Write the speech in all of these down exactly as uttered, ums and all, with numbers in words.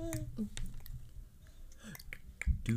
ドゥ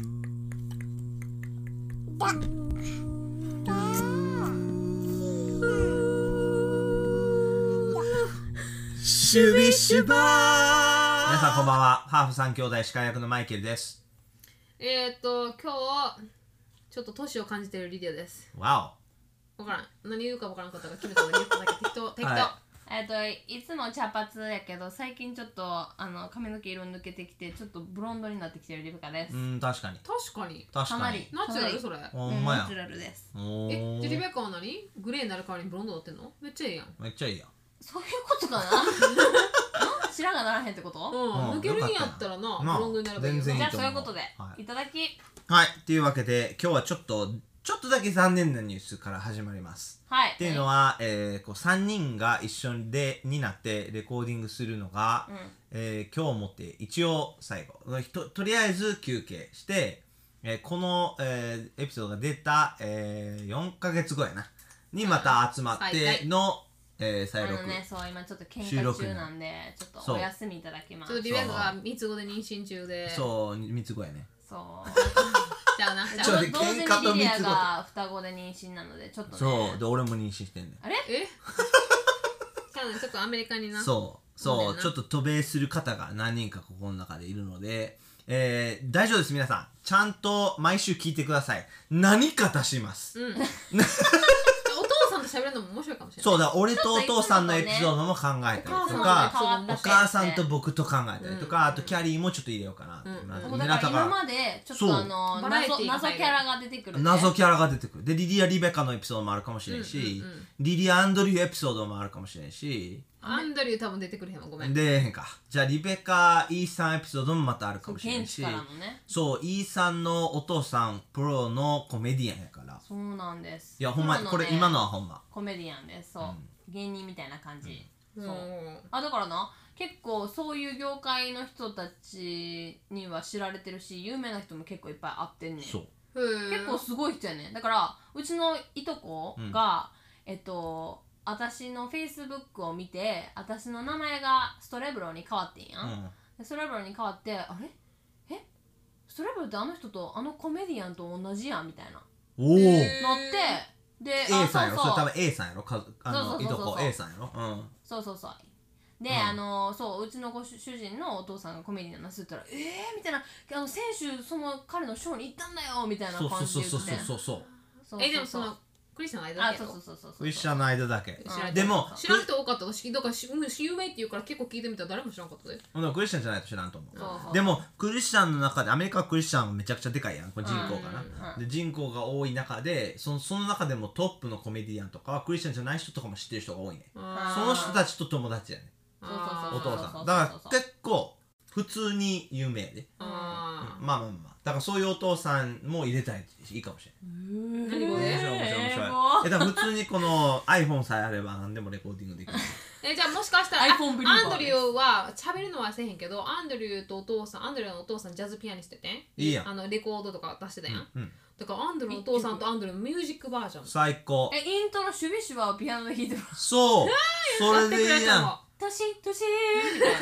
シュビシュバー。皆さんこんばんは。ハーフ三兄弟司会役のマイケルです。 えーっと今日ちょっと年を感じているリディアです。 わお。わからん。何言うかわからんかったから決めたので言っただけ適当適当。 はい、えっといつも茶髪やけど最近ちょっとあの髪の毛色抜けてきてちょっとブロンドになってきてるリブカです。 うん、確かに確かに確かにかなりナチュラルそれ。 ほんまや。 ナチュラルです。 え、ジェリベッカは何グレーになる代わりにブロンドになってんの？めっちゃいいやん。 めっちゃいいやん。 そういうことかな白がならへんってこと？ うん、抜けるんやったらな、ブロンドになればいいよ。 じゃあそういうことで、 はい、 いただきはい、というわけで今日はちょっとちょっとだけ残念なニュースから始まります。 はい。 っていうのは、えー、こうさんにんが一緒でになってレコーディングするのが、うんえー、今日をもって一応最後 と, とりあえず休憩して、えー、この、えー、エピソードが出た、えー、よんかげつごやなにまた集まっての、うんえー、再録、 あのね、そう今ちょっと喧嘩中なんでちょっとお休みいただきます。 ちょっとリベッカが三つ子で妊娠中で、 そう三つ子やね。 そうじゃあな、 ちょっと同時にリリアが双子で妊娠なのでちょっとね。 そうで俺も妊娠してんねん。 あれ？ え？じゃあねちょっとアメリカにな。 そうそうちょっと渡米する方が何人かここの中でいるので、えー、大丈夫です皆さんちゃんと毎週聞いてください。何か足します。うん。 お父さんと喋るのも面白いかもしれない。 そうだ俺とお父さんのエピソードも考えたりとか、お母さんと僕と考えたりとか、あとキャリーもちょっと入れようかなって。 うん、だから今までちょっとあの謎キャラが出てくる、ね、 謎キャラが出てくる。でリリア・リベカのエピソードもあるかもしれんし、うんうんうん、リリア・アンドリューエピソードもあるかもしれんし、 アンドリュー多分出てくるへんわごめん。 出へんか。じゃあリベカ・イーさんエピソードもまたあるかもしれんし、 そう、現地からのね、 そうイーさんのお父さんプロのコメディアンやから。 そうなんです。 いやほんま、ね、これ今のはほんまコメディアンです。そう、うん、芸人みたいな感じ、 うん、 そうあだからな結構そういう業界の人たちには知られてるし有名な人も結構いっぱい会ってんねん。 そう結構すごい人やねん。だからうちのいとこが、うん、えっと私のフェイスブックを見て私の名前がストレブロに変わってんやん、うん、でストレブロに変わってあれえストレブロってあの人とあのコメディアンと同じやんみたいなおおなってで A さんやろ。それ多分 A さんやろかあのいとこ A さんやろ。うんそうそうそうで、うん、あのそううちのご主人のお父さんがコメディアンなすったらえーみたいなあの先週その彼のショーに行ったんだよみたいな感じで言ってそうそうそうそうそうそうえでもそのクリスチャンの間だけそうそうそうそうクリスチャンの間だけでも知らん人多かったしだから有名って言うから結構聞いてみたら誰も知らんかったでクリスチャンじゃないと知らんと思う。そうそうでもクリスチャンの中でアメリカはクリスチャンがめちゃくちゃでかいやんこれ人口がな、うんうん、で人口が多い中でその、その中でもトップのコメディアンとかはクリスチャンじゃない人とかも知ってる人が多いね。その人たちと友達やねお父さんだから結構普通に有名で、うん、まあまあまあだからそういうお父さんも入れたいいいかもしれない。 何語で？ 面白い面白い面白い。えだから普通にこの iPhone さえあれば何でもレコーディングできる。 えじゃあもしかしたらアンドリューは喋るのはせえへんけどアンドリューとお父さんアンドリューのお父さんジャズピアニストやってんいいやんあのレコードとか出してたやん、うんうん、だからアンドリューのお父さんとアンドリューのミュージックバージョン最高。 えイントロシュビシュはピアノで弾いてるそうそれでいいやんトシトシみたい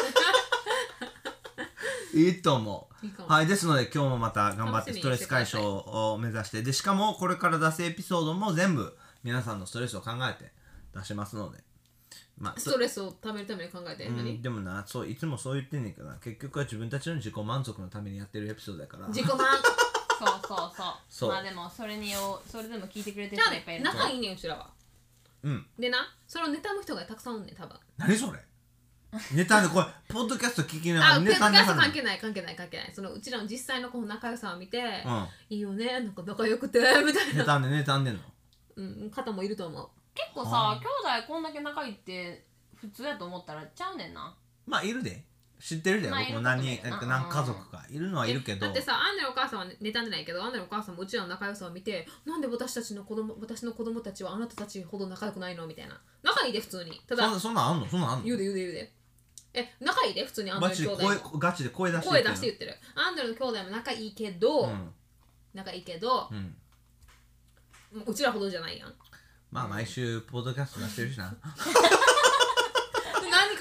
ないいと思う。いいはいですので今日もまた頑張ってストレス解消を目指してでしかもこれから出すエピソードも全部皆さんのストレスを考えて出しますので、 まあ、ストレスを食べるために考えて、 うん、でもなそういつもそう言ってんねんけどな結局は自分たちの自己満足のためにやってるエピソードだから自己満そうそうそうそうまあでもそれにそれでも聞いてくれてる人がいっぱいいる仲いいねんうちらはうんでなそのネタの人がたくさんおんねん多分何それネタでこれポッドキャスト聞きながらネタに関係ない関係ない関係ないそのうちらの実際のこの仲良さを見て、うん、いいよねなんか仲良くてみたいなネタんでネタんでんのうん方もいると思う。 結構さ兄弟こんだけ仲いいって普通やと思ったらちゃうねんな。 まあいるで知ってるで、まあ、僕も何人何家族かいるのはいるけどだってさアンネのお母さんはネタんでないけどアンネのお母さんもうちらの仲良さを見てなんで私たちの子供私の子供たちはあなたたちほど仲良くないのみたいな仲いいで普通にただそんなんあんのそんなんあんの言うで言うで言うでえ仲いいで普通にアンドルの兄弟もガチで声出して声出して言ってるアンドルの兄弟も仲いいけど、うん、仲いいけど、うん、うちらほどじゃないやん。 まあ毎週ポッドキャスト出してるしな何か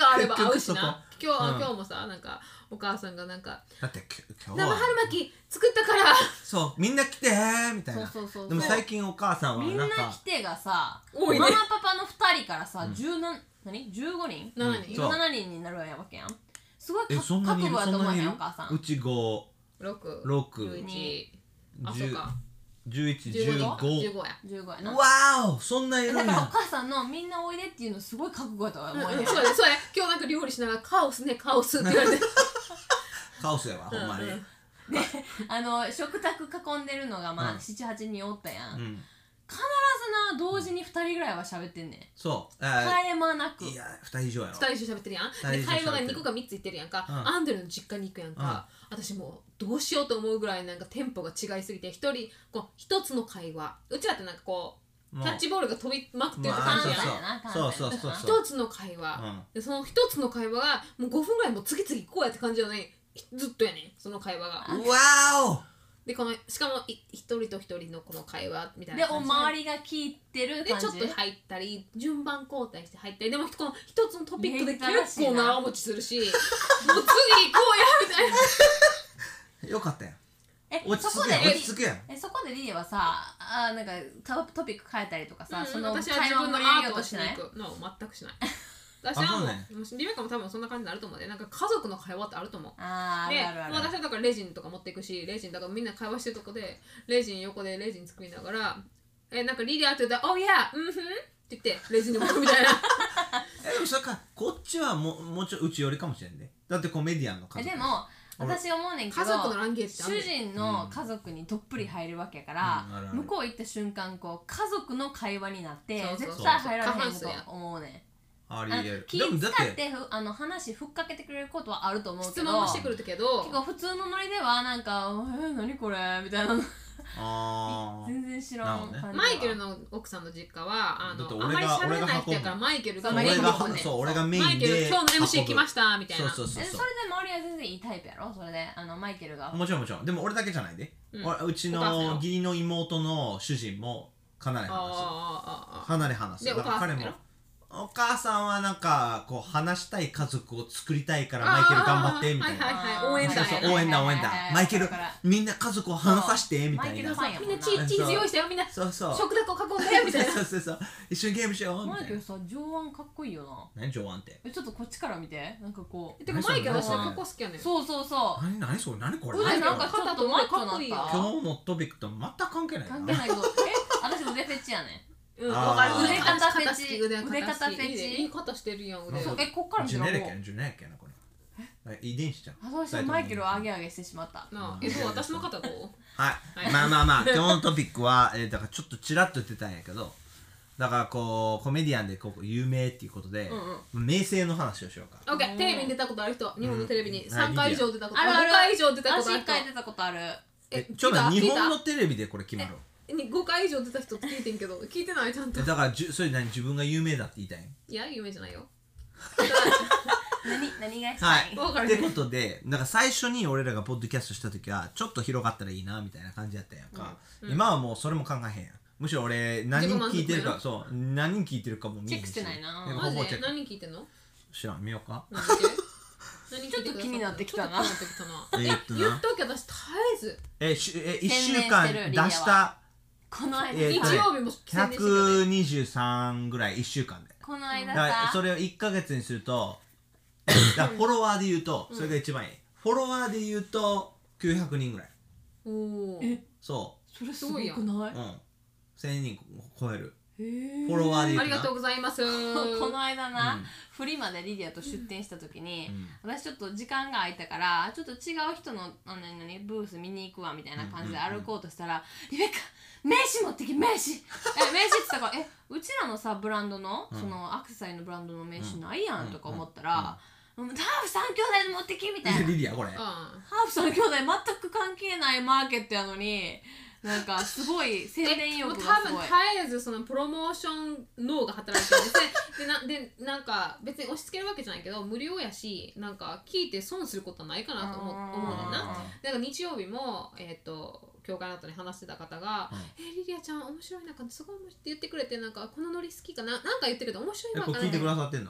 かあれば合うし結局な今日、 うん今日もさなんかお母さんがなんかだってき今日生は春巻き作ったからそうみんな来てーみたいな。 そうそうそうでも最近お母さんはみんなんなか来てがさ、 多いねママパパのふたりからさ、じゅうなな何じゅうごにんなのにそうじゅうななにんになるわけやん。すごいかえそんなにいる覚悟やと思うそんなにいるねんお母さん。 うちご、 六六十一あそうかじゅういち、じゅう十五ご。 十五やじゅうごやな。 わーおそんないるんだからおや。 母さんのみんなおいでっていうのすごい覚悟やと思うねん。 うんうんそうやそうや今日なんか料理しながらカオスねカオスって言われてカオスやわほんまに。 うんうんあの食卓囲んでるのがまあうんなな、はちにんおったやん。 うん必ずな同時にふたりぐらいは喋ってんねん。 そう絶あえ間なく。 ーいや二人以上やろ。 二人一緒に喋ってるやん二人以上で会話が喋ってるにこかみっついってるやんか、 うんアンドレの実家に行くやんか、私もうどうしようと思うぐらいなんかテンポが違いすぎて一人こう一つの会話うちらってなんかこうもうキャッチボールが飛びまくってるってまあ感じやん、 そうそうそうそうそう一つの会話、 うんでその一つの会話がもうごふんぐらいもう次々こうやって感じじゃないずっとやねんその会話がうわでこのしかもい一人と一人のこの会話みたいでおな感じ周りが聞いてるで感じ。 ちょっと入ったり順番交代して入ったりでもこの一つのトピックで礼儀正しいな結構長持ちするしもう次行こうやみたいなーよかったやん。 え落ちそこで着くやん落ち着くやん。 えそこでリリアはさあーなんかトトピック変えたりとかさ、 うんその私は自分の会話を盛り上げよアートをしにうとしない行くの全くしない私はもうあそうねリベカも多分そんな感じになると思うでなんか家族の会話ってあると思うあーであるあるある私はだからレジンとか持っていくしレジンだからみんな会話してるとこでレジン横でレジン作りながらえなんかリリアって言ったら「おいやうんふん」って言ってレジンに持つみたいなえでもそれかこっちはももうちょいうちよりかもしれんで。だってコメディアンの家族。 えでも俺私思うねんけ家ど族のランゲージってある主人の家族にどっぷり入るわけやから、 うんあるある向こう行った瞬間こう家族の会話になってそうそうそう絶対入られへんと過半数や思うねん。 ありえる。 あの気でもだ使っっててふあの話ふっかけてくれることはあると思うけど質問もしてくるけど結構普通のノリではなんか「えー、何これ?」みたいなのあ全然知らなるほどねん感じマイケルの奥さんの実家はあだってのあんまり俺が喋れない人や俺が運ぶからマイケルがそうメイン俺がでねそう俺がメインでマイケル今日の エムシー 来ましたみたいなそうそうそうそえそれで周りは全然いいタイプやろそれであのマイケルがうもちろんもちろんでも俺だけじゃないで、 ううんうちお母さんよの義理の妹の主人もかなり話すああああああかなり話すでだから彼もお母さんやろお母さんはなんかこう話したい家族を作りたいからマイケル頑張ってみたいな、 はいはいはい応援団やそうそう応援団応援団はいはいはいマイケルだからみんな家族を話させてみたいなマイケルファンやもんなみんなチチーズ用意したよみんなそうそう食卓を囲んでみたいなそうそうそう一緒にゲームしようみマイケルたいなさ上腕かっこいいよな何上腕ってえちょっとこっちから見てなんかこうでもマイケル私何それここ好きやねんそうそうそう何何それ何これ腕何これなんかちょっとマッチョなっかっこいいよた今日のトピックと全く関係ないな関係ないけどえ私腕フェチやねうんあーわかる腕肩フェチ好き腕腕肩フェチいいねいい肩してるやん腕そうえこっから見ジてるュネレッケンジュネレッケンなこれ遺伝子じゃんあどうしてマイケルを上げ上げしてしまったなあえそう私の肩どうはい、 はいまあまあまあ今日のトピックは、えー、だからちょっとちらっと言ってたんやけどだからこうコメディアンでこう有名っていうことで、 うん名声の話をしようかオッケーテレビに出たことある人日本のテレビにさんかい以上出たことあるあるごかい以上出たことある私一回出たことあるえちょっと聞いた日本のテレビでこれ決まるにごかい以上出た人って聞いてんけど聞いてないちゃんとえだからじゅそれ何自分が有名だって言いたいんいや有名じゃないよ何何がしたはいいわかるってことでなんか最初に俺らがポッドキャストした時はちょっと広がったらいいなみたいな感じやったやんか、 うん今はもうそれも考えへんやんむしろ俺何人聞いてるか自そう何人聞いてるかも見えへんしチェックしてないなでもマジほぼチェックで何聞いてんの知らん見ようか何聞いてる何聞いてくださちょっと気になってきたなちょっと気になってきたなえーっとな言っとくけど私絶えずえしえいっしゅう宣伝間してるリリアは出したこの間えーっとね日曜日も宣伝してくれてひゃくにじゅうさんぐらいいっしゅうかんでこの間だからさそれをいっかげつにするとだからフォロワーで言うとそれが一番いいフォロワーで言うときゅうひゃくにんぐらいおおえそそれすごくないううんせんにん超えるへーフォロワーで言うとなありがとうございますこの間な、 うんフリマでリディアと出店した時に、 うん私ちょっと時間が空いたからちょっと違う人のあの何ブース見に行くわみたいな感じで歩こうとしたら「リベッカ名刺持ってき名刺!」え名刺って言ったから「えうちらのさブランドの、 うんそのアクセサリーのブランドの名刺ないやん」とか思ったうんら「うんハーフ三兄弟で持ってき」みたいな。 リリアこれうんハーフ三兄弟全く関係ないマーケットやのになんかすごい宣伝もう欲がすごい多分絶えずそのプロモーション脳が働いてるんですねでなでなんか別に押し付けるわけじゃないけど無料やしなんか聞いて損することはないかなと思う思うねんなだから日曜日もえっ、と教会の後に話してた方が「 うんえリリアちゃん面白いなんかすごい面白い」って言ってくれてなんかこのノリ好きかななんか言ってくれて面白いえわこれ聞いてくださってんのこ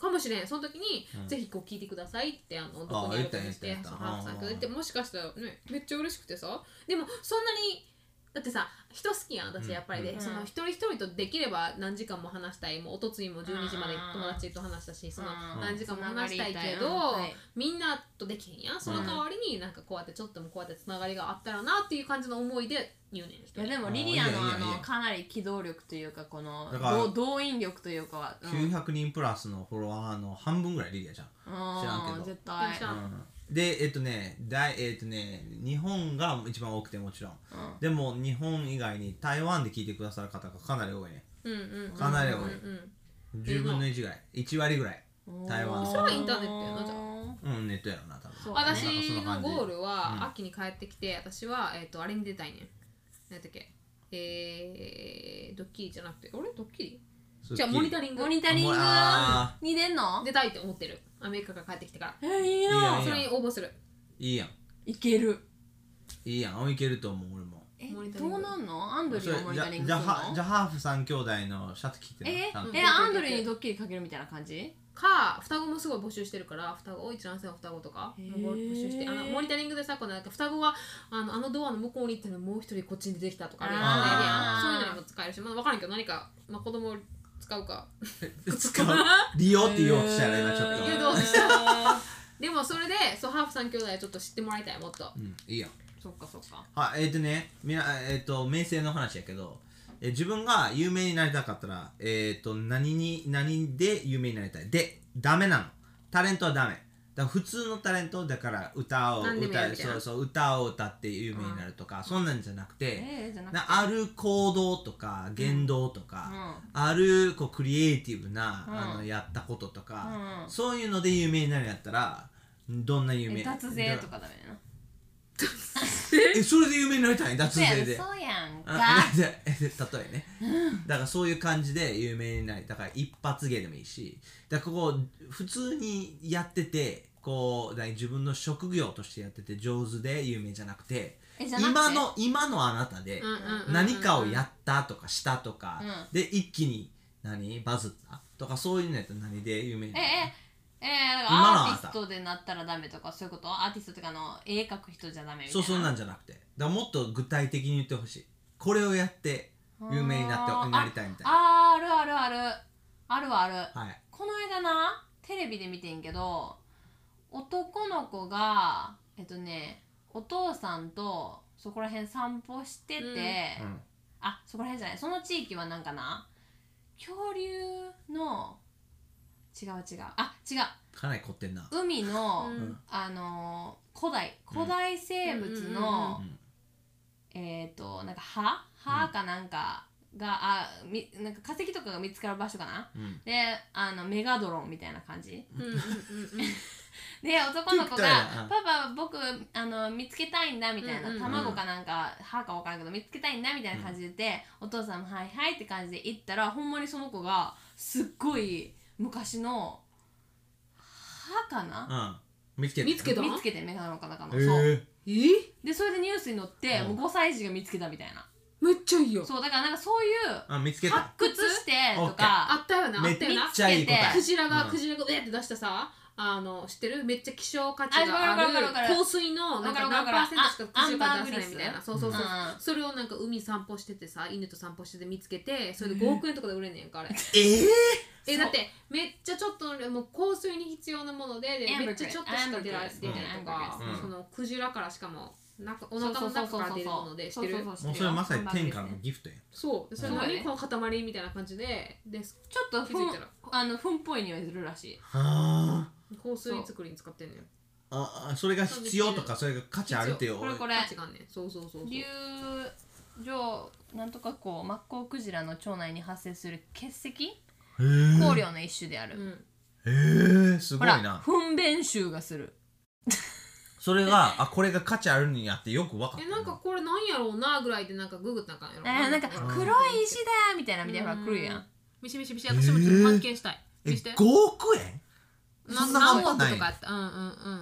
かもしれん。その時に、うん、ぜひこう聞いてくださいってあのどこにあるかにしてハーフさん兄弟ってもしかしたらねめっちゃ嬉しくてさ、でもそんなにだってさ人好きやん私やっぱりで、うん、その一人一人とできれば何時間も話したい。もうおとついもじゅうにじまで友達と話したし、その何時間も話したいけど、はい、みんなとできへんやん。その代わりになんかこうやってちょっともこうやってつながりがあったらなっていう感じの思いで言うねん。いやでもリリアのあのかなり機動力というかこの動員力というかは、 うん、きゅうひゃくにんプラスのフォロワーの半分ぐらいリリアじゃん。知らんけど絶対、 うんでえっとね大えっとね日本が一番多くてもちろん、うん、でも日本以外に台湾で聞いてくださる方がかなり多いね、うんうん、かなり多い、うんうん、じゅうぶんのいちぐらいいちわりぐらい台湾。 それはインターネットやなじゃあ。 うんネットやろな多分。 私のゴールは秋に帰ってきて、私はえっとあれに出たいねん。何だっけえードッキリじゃなくてあれドッキリじゃあモニタリングモニタリングに出んの？ 出たいって思ってる。アメリカから帰ってきてから。 えー、いいな。 それに応募する。 いいやん。 いける。 いいやん。いけると思う俺も。 えどうなんの？アンドリューモニタリングするの？ じゃあハーフ三兄弟のシャツ着てる。 えー、えアンドリューにドッキリかけるみたいな感じ？ か双子もすごい募集してるから双子一卵性の双子とか募集してあのモニタリングでさこのなんか双子はあのあのドアの向こうに行ってるのもう一人こっちに出てきたとかあるやん。そういうのにも使えるしまだ分からんけど何かまあ子供使うか使う利用って言おうとしたら今ちょっと誘導したでもそれでそうハーフ三兄弟ちょっと知ってもらいたいもっと、 うん、いいやん。 そっかそっか。 あえっ、ー、とねみなえっ、ー、と名声の話やけど、えー、自分が有名になりたかったらえっ、ー、と何に何で有名になりたいでダメなの。タレントはダメだから普通のタレントだから歌を歌うそうそう歌を歌って有名になるとか、うん、そんなんじゃなくて、えー、なくてある行動とか言動とか、うん、あるこうクリエイティブな、うん、あのやったこととか、うん、そういうので有名になるんやったらどんな有名脱税とかダメなえそれで有名になりたい脱税でそうやんか例えねだからそういう感じで有名になりだから一発芸でもいいしだからここ普通にやっててこうだ自分の職業としてやってて上手で有名じゃなくて今の今のあなたで何かをやったとかしたとか、うん、で一気に何バズったとかそういうのやったら何で有名になるえええー、アーティストでなったらダメとかそういうこと？アーティストとかの絵描く人じゃダメみたいな。 そうそんなんじゃなくてだからもっと具体的に言ってほしい。これをやって有名になってなりたいみたいな。 ああるあるあるあるある、 はい、 この間なテレビで見てんけど男の子がえっとねお父さんとそこら辺散歩してて、うんうん、あそこら辺じゃないその地域はなんかな恐竜の違う違うあ違うかなり凝ってんな海の、うん、あの古代古代生物の、うん、えっ、ー、となんか歯歯かなんかが、うん、あみなんか化石とかが見つかる場所かな、うん、であのメガドロンみたいな感じ、うんうんうんうん、で男の子が「パパ僕あの見つけたいんだ」みたいな、うんうん、卵かなんか歯か分からんけど見つけたいんだみたいな感じで言って、うん、お父さんも「はいはい」って感じで言ったらほんまにその子がすっごい昔の歯かな、 うん、見つけて見つけた見つけてメガドロンかなんかの、 えー、 そうえでそれでニュースに載って、うん、もうごさい児が見つけたみたいなめっちゃいいよそうだからなんかそういうあ見つけた発掘してとかあったよなあったよなめっちゃいい答えクジラが、うん、クジラがえって出したさあの知ってるめっちゃ希少価値がある香水のなんか何パーセントしかクジラから出せないみたいなそうそうそう、うん、それをなんか海散歩しててさ犬と散歩してて見つけてそれでごおくえんとかで売れんねんかあれえー、 えだってめっちゃちょっともう香水に必要なものででめっちゃちょっとしか出ないとか、うん、そのクジラからしかもなんかお腹の中から出るもので知ってる？ もうそれまさに天下のギフトやん。 そうそれ何この塊みたいな感じでですちょっとふんあのふんっぽい匂いするらしい。 はあ。 香水作りに使ってんねん。 ああそれが必要とかそれが価値あるっていうこれこれ価値がねそうそうそうそう。 竜状なんとかこうマッコウクジラの腸内に発生する結石香料の一種である。 へえすごいな。 糞便臭がする。 それがあこれが価値あるんやってよく分かった。 えなんかこれなんやろうなぐらいでなんかググったんかやろ。 えー、なんか黒い石だみたいなみたいな来るやん。 ミシミシミシ私もちょっと発見したい。 えー、ごおくえん？ なんか何億とかやった。うんうんうん。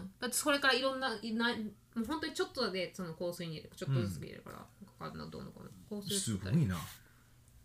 だってそれからいろんないないもう本当にちょっとでその香水に入れるちょっとずつ入れるから、うん、かかるなどうのかな香水すごいな。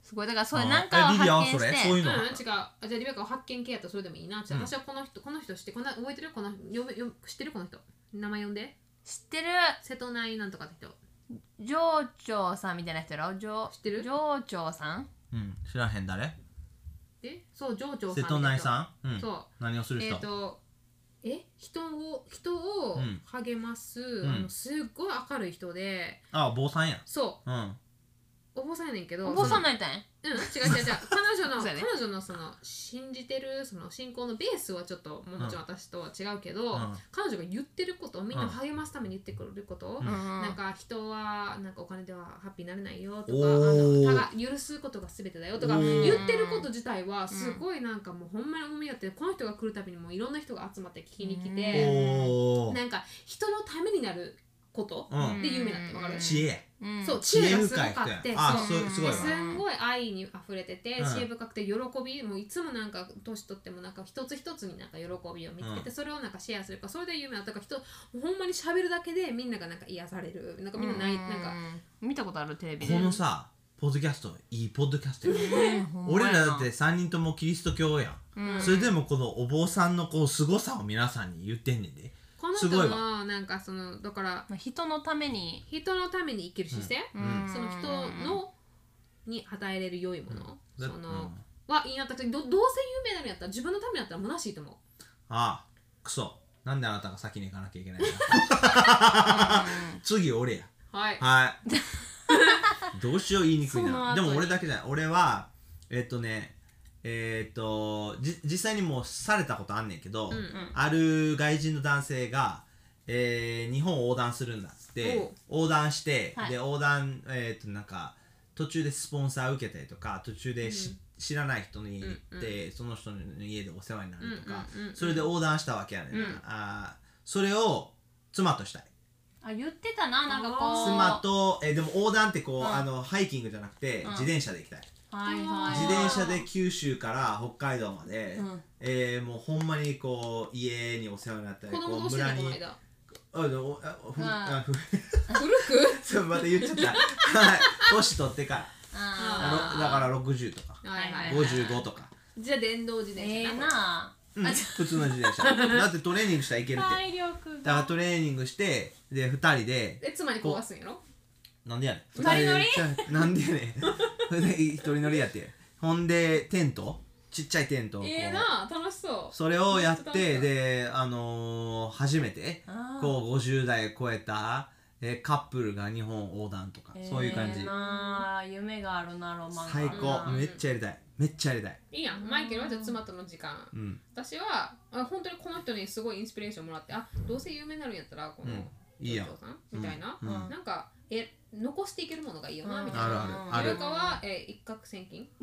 すごいだからそういうなんかを発見して。 そういうの。 うん、違う。あ、じゃあリベカは発見系やったらそれでもいいな。じゃあ私はこの人この人知ってこんな覚えてるこのよよ知ってるこの人名前呼んで。 知ってる。 瀬戸内なんとかって人。 上長さんみたいな人やろ。上知ってる？ 上長さん？ うん、知らへん誰？ え、そう上長さん。 瀬戸内さん？うん。 そう。 何をする人？ えっとえ人を人を励ます、うん、あのすっごい明るい人で。 あ、お坊さんや。 そう。 うん。 お坊さんやねんけど。 お坊さんなんやったんや。 うん、違う違う違う。彼女の彼女のその信じてるその信仰のベースはちょっともちろん私とは違うけど、うん、彼女が言ってることみんなを励ますために言ってくること、うん、なんか人はなんかお金ではハッピーになれないよとか、あのたが許すことが全てだよとか言ってること自体はすごいなんかもうほんまに重みがあって、この人が来るたびにもういろんな人が集まって聞きに来て、なんか人のためになることで有名だって分かる？ 知恵。 そう、知恵がすごかって、 あ、すごいわ。 すんごい愛に溢れてて、知恵深くて喜び、もういつもなんか年取ってもなんか一つ一つになんか喜びを見つけて、それをなんかシェアするから、それで有名だったから、人ほんまに喋るだけでみんながなんか癒される、なんかみんなないなんか見たことあるテレビで。 このさ、ポッドキャストいいポッドキャストや。俺らだってさんにんともキリスト教やん。それでもこのお坊さんのこう凄さを皆さんに言ってんねんで。 この人のなんかそのだから人のために人のために生きる姿勢、うん、その人のに与えれる良いもの、うん、その、うん、はいいなったけど、どうせ有名なのやったら自分のためだったら虚しいと思う。 ああ、クソ。なんであなたが先に行かなきゃいけないの？次俺や。 はい。 はい。どうしよう言いにくいな。でも俺だけじゃない。俺はえっとね。えー、とじ実際にもうされたことあんねんけど、うんうん、ある外人の男性が、えー、日本を横断するんだって横断して、はい、で横断、えー、となんか途中でスポンサー受けたりとか途中で、うん、知らない人の家に行って、うんうん、その人の家でお世話になるとか、うんうんうん、それで横断したわけやねん、うん、あそれを妻としたい。 あ、言ってたな、なんかこう妻と、えー、でも横断ってこう、うん、あのハイキングじゃなくて、うん、自転車で行きたい。はいはい、自転車で九州から北海道まで、うん、えー、もうほんまにこう家にお世話になったり、こう村にあああ古くそうまた言っちゃった年取ってからあだからろくじゅうとか、はいはいはい、ごじゅうごとか。 じゃあ電動自転車えー、なうん、普通の自転車だってトレーニングしたらいけるって体力がだからトレーニングしてでふたりでえ妻に壊すんやろ。 なんでやねん。 二人乗りなんでやねん。それで一人乗りやって。ほんでテントちっちゃいテントをこうええな楽しそう。 それをやってであのー、初めてこうごじゅう代超えたえカップルが日本横断とか、えー、そういう感じ。 な夢があるなロマン。 最高。めっちゃやりたい。めっちゃやりたい。 いいやん。マイケルはじゃあ妻との時間。うん、私はあ本当にこの人にすごいインスピレーションもらってあどうせ有名になるんやったらこの、うん、いいやんみたいな、うんうん、なんかえ残していけるものがいいよなみたいな。あるあるある。あるかは、えー、一攫千金。い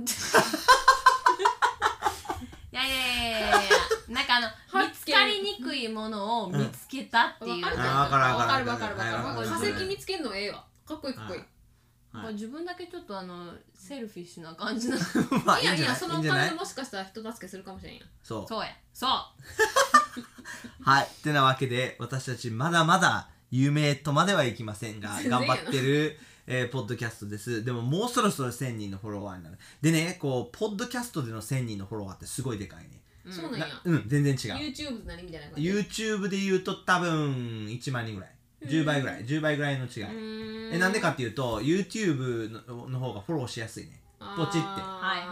やいやいやいやいやなんかあの見つかりにくいものを見つけたっていう。わ、うん、 かるわかるわかるわかる。化石見つけるのええわ。かっこいいかっこいい。 はい、自分だけちょっとあのセルフィッシュな感じなまあいやいやその感じもしかしたら人助けするかもしれんやん。 そうそうやそうはいってなわけで私たちまだまだ有名とまではいきませんが頑張ってる、えー、ポッドキャストです。でももうそろそろせんにんのフォロワーになる。でねこうポッドキャストでのせんにんのフォロワーってすごいでかいね。 うん、そうなんや。 うん全然違う。 YouTube 何みたいな感じ。 YouTube で言うと多分いちまんにんぐらいじゅうばいぐらいじゅうばいぐらいの違い。えなんでかっていうと YouTube の, の方がフォローしやすいねポチって。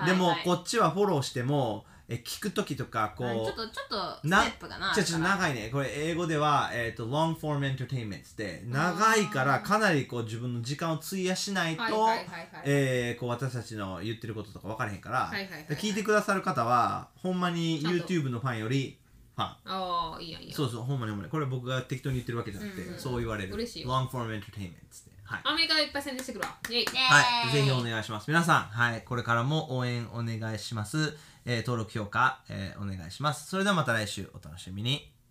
でもこっちはフォローしてもえ聞くときとかこうちょっとちょっとステップがなちょっと長いねこれ英語では、えー、と long form entertainment って長いからかなりこう自分の時間を費やしないと私たちの言ってることとか分からへんから、はいはいはいはい、聞いてくださる方はほんまに YouTube のファンよりファン。 ああいいやいいや。 そうそうほんまにほんまにこれ僕が適当に言ってるわけじゃなくて、うんうん、そう言われる。 嬉しいよ。 long form entertainment って、はい、 アメリカでいっぱい宣伝してくるわ。イエイ。 はいぜひお願いします皆さん。はいこれからも応援お願いします。えー、登録評価、えー、お願いします。それではまた来週お楽しみに。